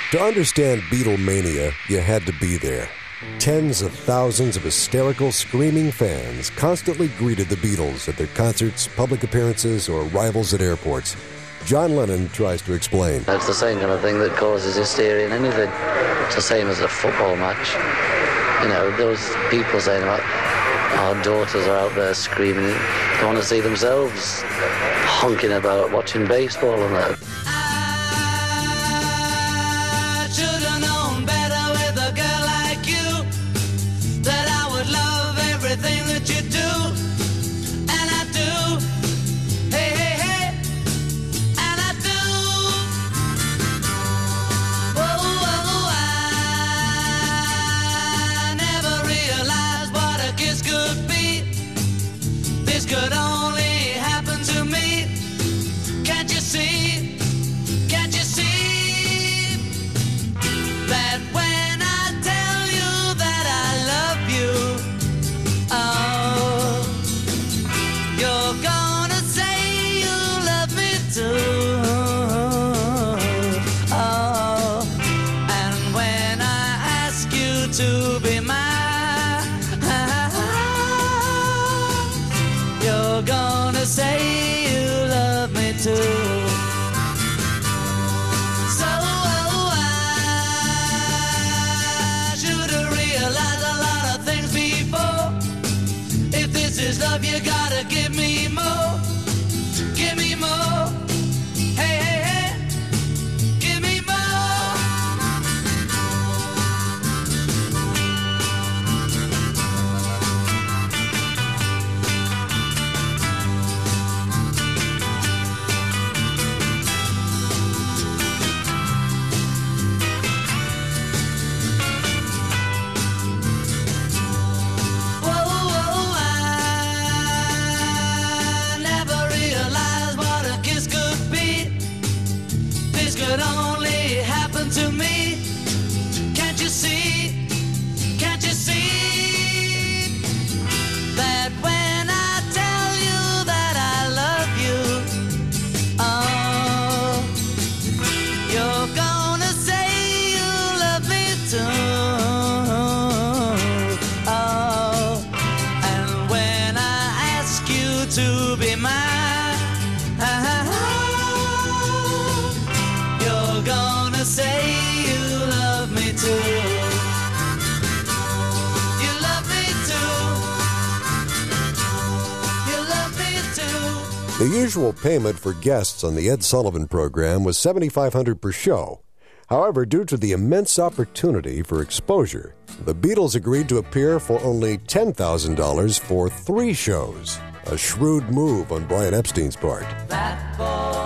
To understand Beatlemania, you had to be there. Tens of thousands of hysterical, screaming fans constantly greeted the Beatles at their concerts, public appearances, or arrivals at airports. John Lennon tries to explain. It's the same kind of thing that causes hysteria in anything. It's the same as a football match. You know, those people saying about our daughters are out there screaming, they want to see themselves honking about watching baseball and that. Could only happen to me. Can't you see? Can't you see that when I tell you that I love you, oh, you're gonna say you love me too. Oh, and when I ask you to be mine, you're gonna say you love me too. So I should have realized a lot of things before. If this is love, you gotta give me more. Give me more. Hey, hey, hey. Give me more. Could only happen to me. Can't you see? Can't you see that when I tell you that I love you, oh, you're gonna say you love me too. Oh, and when I ask you to be mine, gonna say you love me too. You love me too. You love me too. The usual payment for guests on the Ed Sullivan program was $7,500 per show. However, due to the immense opportunity for exposure, the Beatles agreed to appear for only $10,000 for 3 shows. A shrewd move on Brian Epstein's part. That boy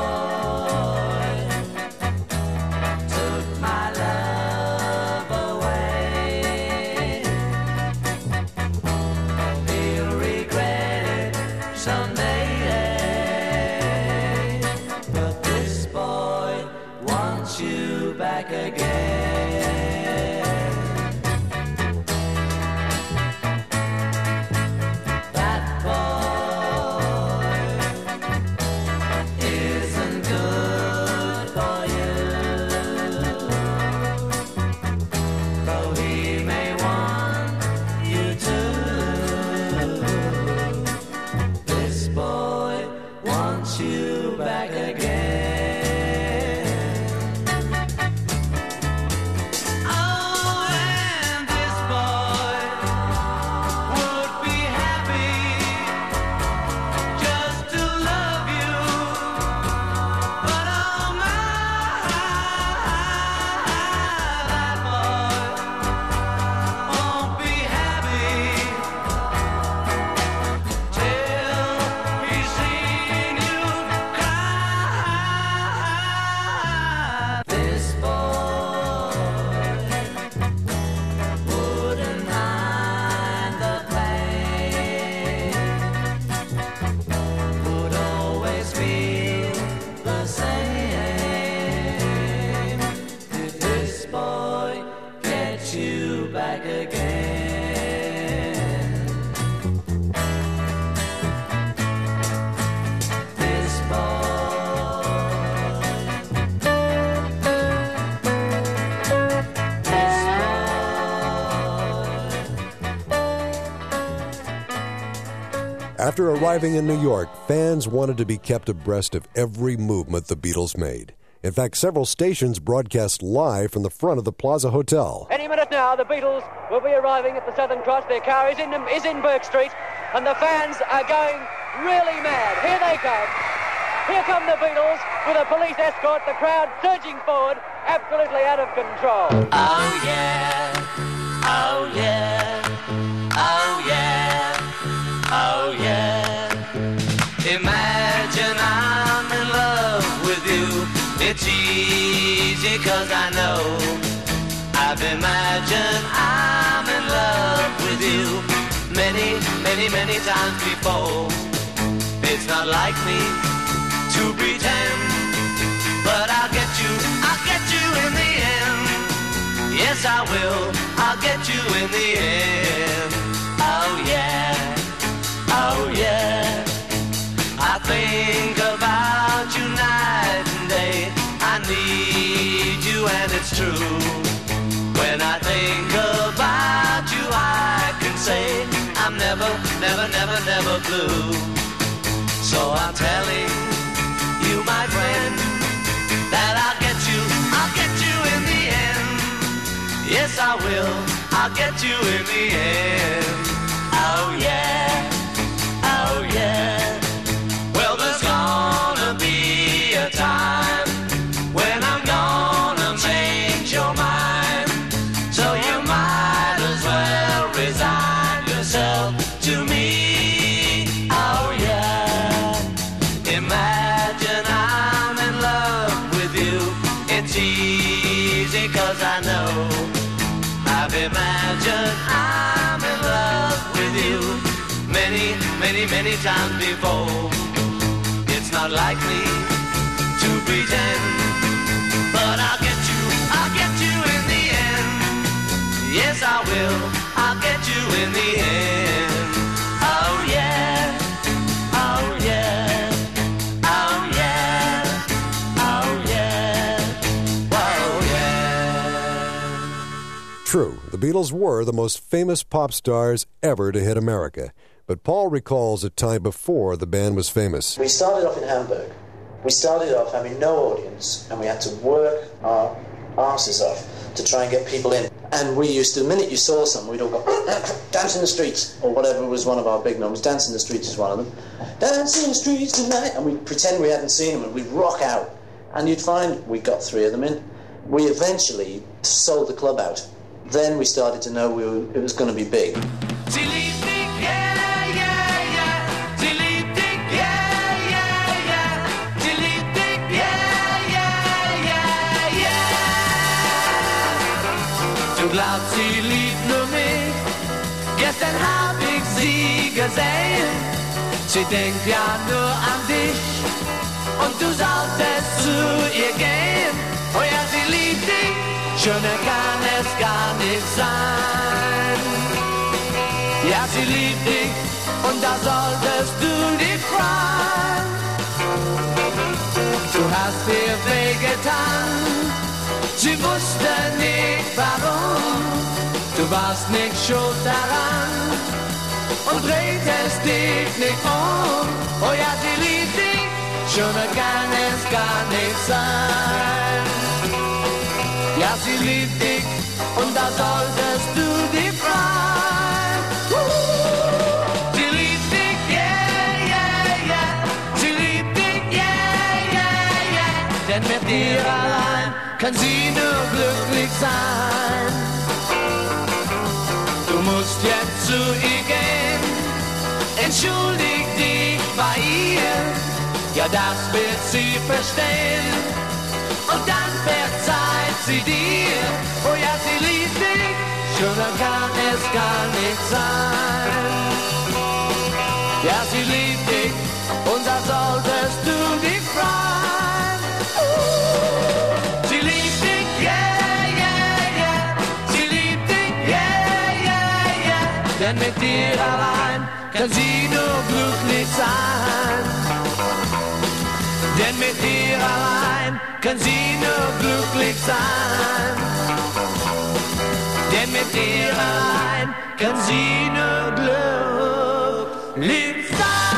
After arriving in New York, fans wanted to be kept abreast of every movement the Beatles made. In fact, several stations broadcast live from the front of the Plaza Hotel. Any minute now, the Beatles will be arriving at the Southern Cross. Their car is in Burke Street, and the fans are going really mad. Here they come. Here come the Beatles with a police escort, the crowd surging forward, absolutely out of control. Oh yeah, oh yeah, oh yeah, oh yeah. Imagine I'm in love with you. It's easy 'cause I know I've imagined I'm in love with you many, many, many times before. It's not like me to pretend, but I'll get you in the end. Yes, I will, I'll get you in the end. Oh yeah, oh yeah. I think about you night and day. I need you and it's true. When I think about you, I can say I'm never, never, never, never blue. So I'm telling you, my friend, that I'll get you in the end. Yes, I will, I'll get you in the end. Oh yeah, oh yeah. Well, there's gonna be a time when I'm gonna change your mind. So you might as well resign yourself to me. Oh yeah. Imagine I'm in love with you. It's easy 'cause I know I've imagined I'm in love with you many, many, many times before. It's not like me to pretend, but I'll get you in the end. Yes, I will, I'll get you in the end. Oh yeah, oh yeah, oh yeah, oh yeah, oh yeah. True, the Beatles were the most famous pop stars ever to hit America. But Paul recalls a time before the band was famous. We started off in Hamburg. We started off having no audience, and we had to work our asses off to try and get people in. And we used to, the minute you saw something, we'd all go, dance in the streets, or whatever was one of our big numbers. Dance in the Streets is one of them. Dance in the streets tonight. And we'd pretend we hadn't seen them, and we'd rock out. And you'd find we got 3 of them in. We eventually sold the club out. Then we started to know it was going to be big. Du glaubst, sie liebt nur mich. Gestern hab ich sie gesehen. Sie denkt ja nur an dich. Und du solltest zu ihr gehen. Oh ja, sie liebt dich. Schöner kann es gar nicht sein. Ja, sie liebt dich. Und da solltest du dich freuen. Du hast ihr wehgetan. Sie wusste nicht warum, du warst nicht schuld daran und drehst dich nicht um. Oh ja, sie liebt dich, schöner kann es gar nicht sein. Ja, sie liebt dich und da solltest du dich freuen. Sie liebt dich, yeah, yeah, yeah. Sie liebt dich, yeah, yeah, yeah. Denn mit dir allein kann sie nur glücklich sein. Du musst jetzt zu ihr gehen, entschuldig dich bei ihr, ja das wird sie verstehen, und dann verzeiht sie dir. Oh ja, sie liebt dich, schöner kann es gar nicht sein. Ja, sie liebt dich, und da solltest du dich freuen. Denn mit dir allein kann sie nur glücklich sein. Denn mit dir allein kann sie nur glücklich sein. Denn mit dir allein kann sie nur glücklich sein.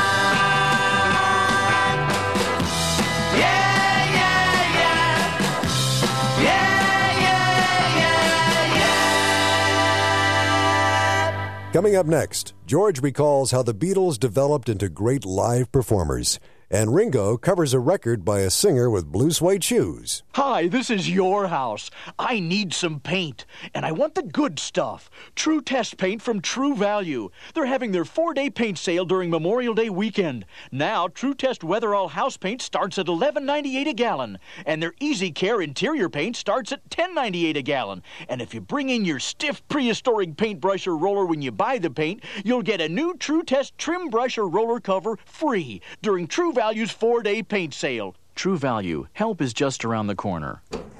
Coming up next, George recalls how the Beatles developed into great live performers. And Ringo covers a record by a singer with blue suede shoes. Hi, this is your house. I need some paint, and I want the good stuff. True Test paint from True Value. They're having their 4-day paint sale during Memorial Day weekend. Now, True Test Weatherall house paint starts at $11.98 a gallon, and their Easy Care interior paint starts at $10.98 a gallon. And if you bring in your stiff prehistoric paintbrush or roller when you buy the paint, you'll get a new True Test trim brush or roller cover free during True Value's 4-day paint sale. True Value. Help is just around the corner.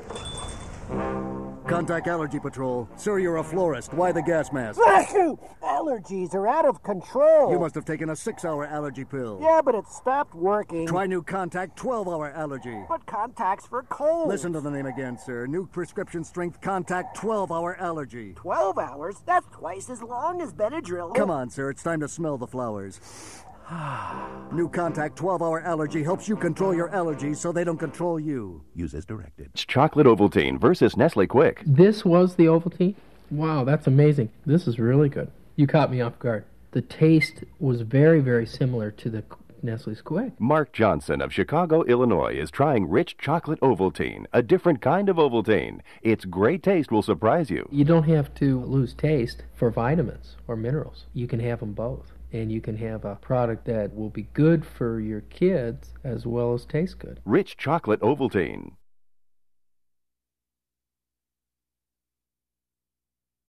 Contact Allergy Patrol. Sir, you're a florist. Why the gas mask? Allergies are out of control. You must have taken a 6-hour allergy pill. Yeah, but it stopped working. Try new Contact 12-hour allergy. But Contact's for cold. Listen to the name again, sir. New prescription strength Contact 12-hour allergy. 12 hours? That's twice as long as Benadryl. Come on, sir. It's time to smell the flowers. New Contact 12-hour allergy helps you control your allergies so they don't control you. Use as directed. It's chocolate Ovaltine versus Nestle Quick. This was the Ovaltine? Wow, that's amazing. This is really good. You caught me off guard. The taste was very, very similar to the Nestle's Quick. Mark Johnson of Chicago, Illinois is trying rich chocolate Ovaltine, a different kind of Ovaltine. Its great taste will surprise you. You don't have to lose taste for vitamins or minerals. You can have them both. And you can have a product that will be good for your kids as well as taste good. Rich chocolate Ovaltine.